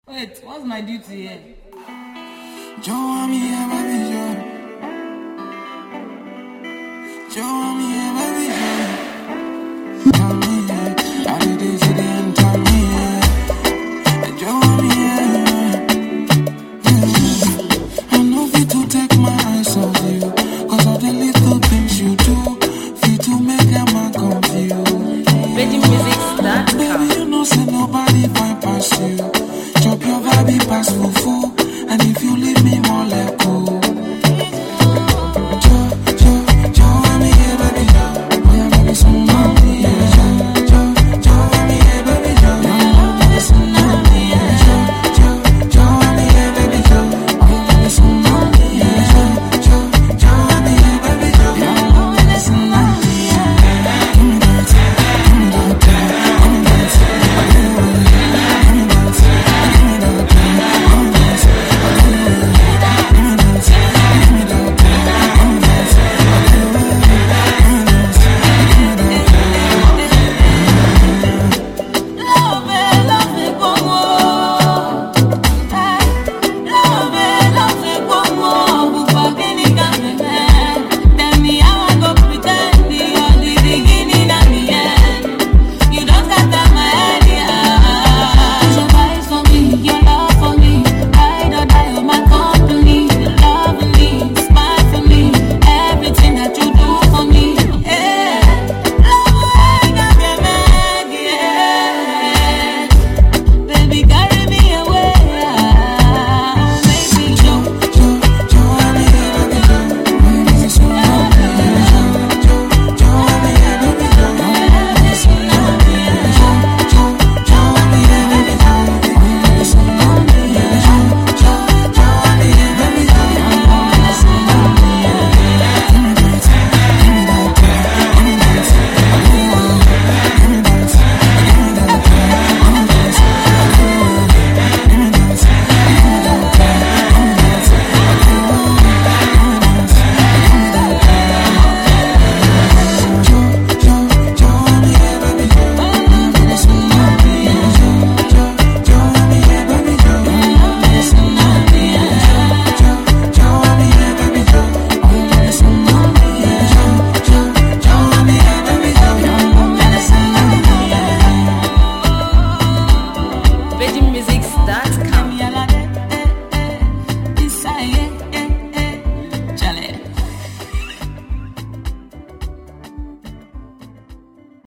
Wait, what's my duty here? Joe, me, baby, Joe. Joe, me, baby, Joe. Tell me, how did they say they and tell me, Joe, me, I know fit to take my eyes off you, cause of the little things you do, fit to make a man confused. VeggieMusics.com. Baby, you know, say nobody find past you.